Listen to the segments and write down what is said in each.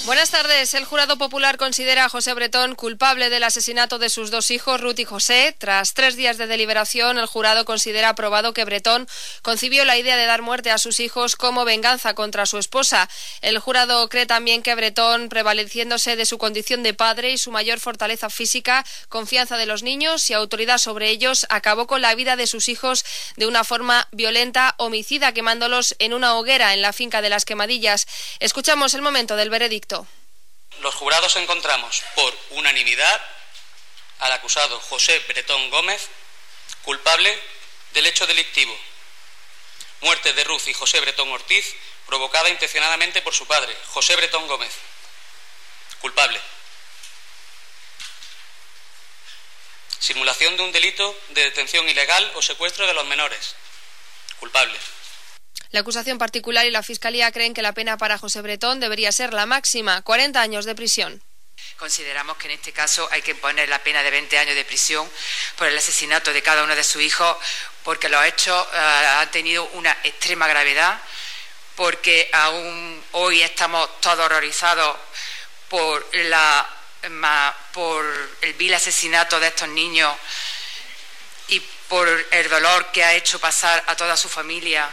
Buenas tardes. El jurado popular considera a José Bretón culpable del asesinato de sus dos hijos, Ruth y José. Tras 3 días de deliberación, el jurado considera aprobado que Bretón concibió la idea de dar muerte a sus hijos como venganza contra su esposa. El jurado cree también que Bretón, prevaleciéndose de su condición de padre y su mayor fortaleza física, confianza de los niños y autoridad sobre ellos, acabó con la vida de sus hijos de una forma violenta, homicida, quemándolos en una hoguera en la finca de Las Quemadillas. Escuchamos el momento del veredicto. Los jurados encontramos por unanimidad al acusado José Bretón Gómez culpable del hecho delictivo. Muerte de Ruth y José Bretón Ortiz provocada intencionadamente por su padre, José Bretón Gómez. Culpable. Simulación de un delito de detención ilegal o secuestro de los menores. Culpable. La acusación particular y la Fiscalía creen que la pena para José Bretón debería ser la máxima, 40 años de prisión. Consideramos que en este caso hay que poner la pena de 20 años de prisión por el asesinato de cada uno de sus hijos, porque los hechos han tenido una extrema gravedad, porque aún hoy estamos todos horrorizados por el vil asesinato de estos niños y por el dolor que ha hecho pasar a toda su familia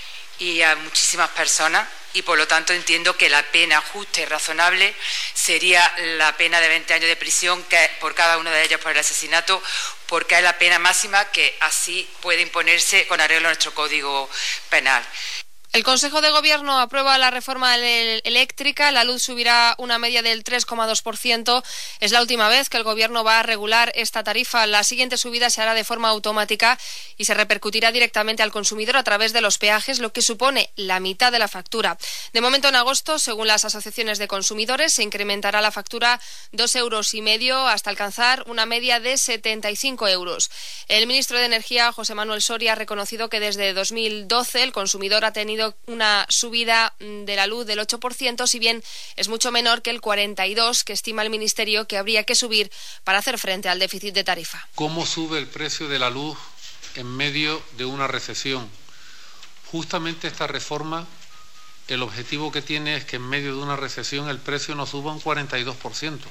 y a muchísimas personas, y por lo tanto entiendo que la pena justa y razonable sería la pena de 20 años de prisión que por cada uno de ellos por el asesinato, porque es la pena máxima que así puede imponerse con arreglo a nuestro Código Penal. El Consejo de Gobierno aprueba la reforma eléctrica. La luz subirá una media del 3,2%. Es la última vez que el Gobierno va a regular esta tarifa. La siguiente subida se hará de forma automática y se repercutirá directamente al consumidor a través de los peajes, lo que supone la mitad de la factura. De momento, en agosto, según las asociaciones de consumidores, se incrementará la factura 2,5 € hasta alcanzar una media de 75 €. El ministro de Energía, José Manuel Soria, ha reconocido que desde 2012 el consumidor ha tenido una subida de la luz del 8%, si bien es mucho menor que el 42% que estima el Ministerio que habría que subir para hacer frente al déficit de tarifa. ¿Cómo sube el precio de la luz en medio de una recesión? Justamente esta reforma, el objetivo que tiene es que en medio de una recesión el precio no suba un 42%,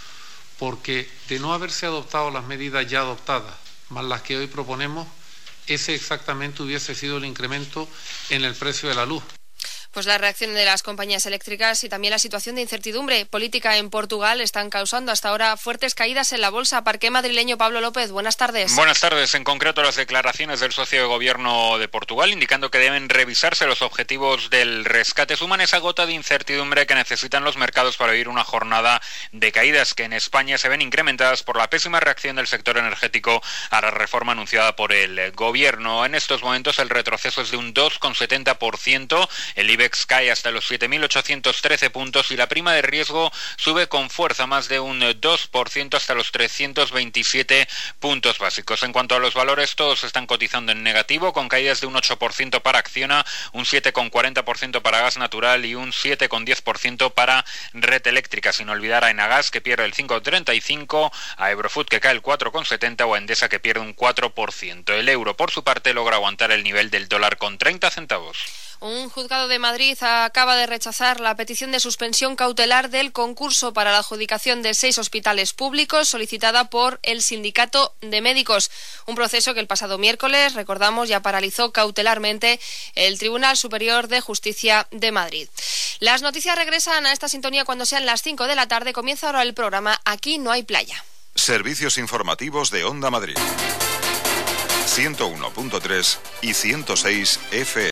porque de no haberse adoptado las medidas ya adoptadas, más las que hoy proponemos, ese exactamente hubiese sido el incremento en el precio de la luz. Pues la reacción de las compañías eléctricas y también la situación de incertidumbre política en Portugal están causando hasta ahora fuertes caídas en la bolsa. Parqué madrileño. Pablo López, buenas tardes. Buenas tardes. En concreto, las declaraciones del socio de gobierno de Portugal indicando que deben revisarse los objetivos del rescate suman esa gota de incertidumbre que necesitan los mercados para vivir una jornada de caídas que en España se ven incrementadas por la pésima reacción del sector energético a la reforma anunciada por el gobierno. En estos momentos el retroceso es de un 2,70%. El IBEX cae hasta los 7.813 puntos y la prima de riesgo sube con fuerza, más de un 2% hasta los 327 puntos básicos. En cuanto a los valores, todos están cotizando en negativo, con caídas de un 8% para Acciona, un 7,40% para Gas Natural y un 7,10% para Red Eléctrica, sin olvidar a Enagas, que pierde el 5,35%, a Ebrofood, que cae el 4,70% o a Endesa, que pierde un 4%. El euro, por su parte, logra aguantar el nivel del dólar con 30 centavos. Un juzgado de Madrid acaba de rechazar la petición de suspensión cautelar del concurso para la adjudicación de 6 hospitales públicos solicitada por el Sindicato de Médicos. Un proceso que el pasado miércoles, recordamos, ya paralizó cautelarmente el Tribunal Superior de Justicia de Madrid. Las noticias regresan a esta sintonía cuando sean las 5 de la tarde. Comienza ahora el programa Aquí no hay playa. Servicios informativos de Onda Madrid. 101.3 y 106 FM.